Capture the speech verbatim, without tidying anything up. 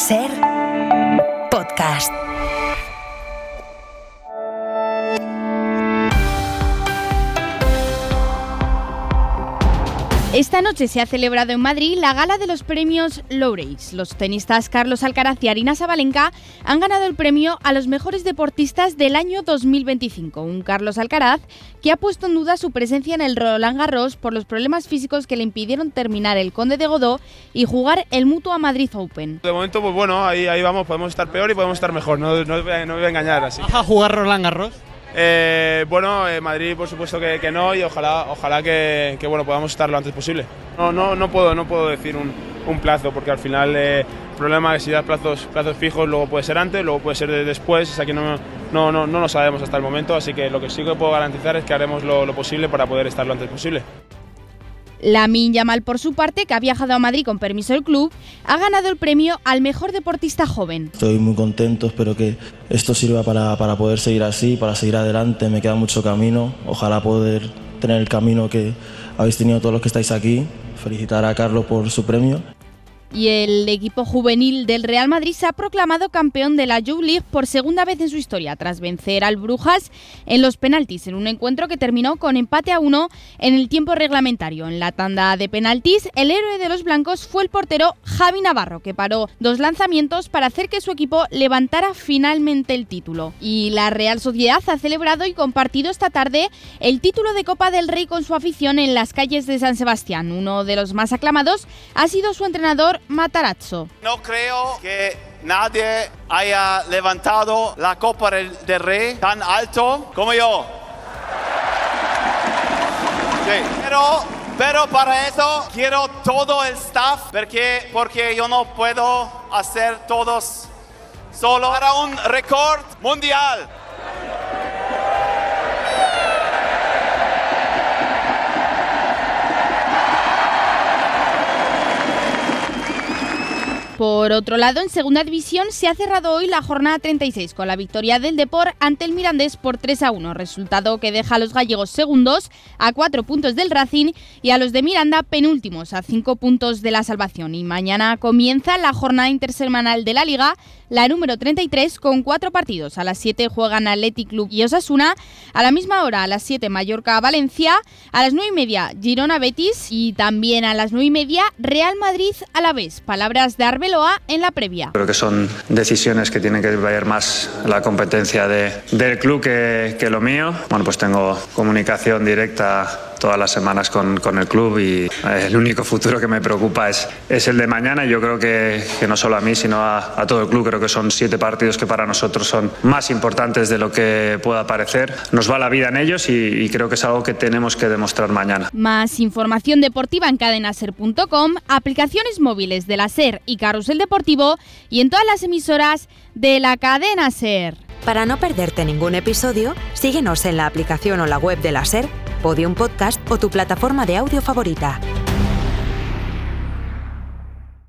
Ser Podcast. Esta noche se ha celebrado en Madrid la gala de los premios Laureates. Los tenistas Carlos Alcaraz y Aryna Sabalenka han ganado el premio a los mejores deportistas del año dos mil veinticinco. Un Carlos Alcaraz que ha puesto en duda su presencia en el Roland Garros por los problemas físicos que le impidieron terminar el Conde de Godó y jugar el Mutua Madrid Open. De momento, pues bueno, ahí, ahí vamos, podemos estar peor y podemos estar mejor, no, no, no me voy a engañar así. ¿Vas a jugar Roland Garros? Eh, bueno, eh, Madrid por supuesto que, que no y ojalá, ojalá que, que bueno, podamos estar lo antes posible. No, no, no puedo, no puedo decir un, un plazo porque al final eh, el problema es que si das plazos, plazos fijos luego puede ser antes, luego puede ser de después, o sea que no, no, no, no lo sabemos hasta el momento, así que lo que sí que puedo garantizar es que haremos lo, lo posible para poder estar lo antes posible. Lamine Yamal, por su parte, que ha viajado a Madrid con permiso del club, ha ganado el premio al mejor deportista joven. Estoy muy contento, espero que esto sirva para, para poder seguir así, para seguir adelante. Me queda mucho camino, ojalá poder tener el camino que habéis tenido todos los que estáis aquí. Felicitar a Carlos por su premio. Y el equipo juvenil del Real Madrid se ha proclamado campeón de la Youth League por segunda vez en su historia, tras vencer al Brujas en los penaltis, en un encuentro que terminó con empate a uno en el tiempo reglamentario. En la tanda de penaltis, el héroe de los blancos fue el portero Javi Navarro, que paró dos lanzamientos para hacer que su equipo levantara finalmente el título. Y la Real Sociedad ha celebrado y compartido esta tarde el título de Copa del Rey con su afición en las calles de San Sebastián. Uno de los más aclamados ha sido su entrenador Matarazzo. No creo que nadie haya levantado la Copa del Rey tan alto como yo. Sí. Pero, pero para eso quiero todo el staff porque, porque yo no puedo hacer todos solo para un récord mundial. Por otro lado, en segunda división se ha cerrado hoy la jornada treinta y seis con la victoria del Depor ante el Mirandés por tres a uno, resultado que deja a los gallegos segundos a cuatro puntos del Racing y a los de Miranda penúltimos a cinco puntos de la salvación. Y mañana comienza la jornada intersemanal de la Liga, la número treinta y tres, con cuatro partidos. A las siete juegan Athletic Club y Osasuna, a la misma hora a las siete Mallorca-Valencia, a las nueve y media Girona-Betis y también a las nueve y media Real Madrid-Alavés. Palabras de Arbeloa en la previa. Creo que son decisiones que tienen que ver más la competencia de, del club que, que lo mío. Bueno, pues tengo comunicación directa todas las semanas con, con el club y el único futuro que me preocupa es, es el de mañana y yo creo que, que no solo a mí sino a, a todo el club. Creo que son siete partidos que para nosotros son más importantes de lo que pueda parecer. Nos va la vida en ellos y, y creo que es algo que tenemos que demostrar mañana. Más información deportiva en cadena ser punto com, aplicaciones móviles de la SER y Carrusel Deportivo y en todas las emisoras de la cadena SER. Para no perderte ningún episodio, síguenos en la aplicación o la web de la SER, Podium Podcast o tu plataforma de audio favorita.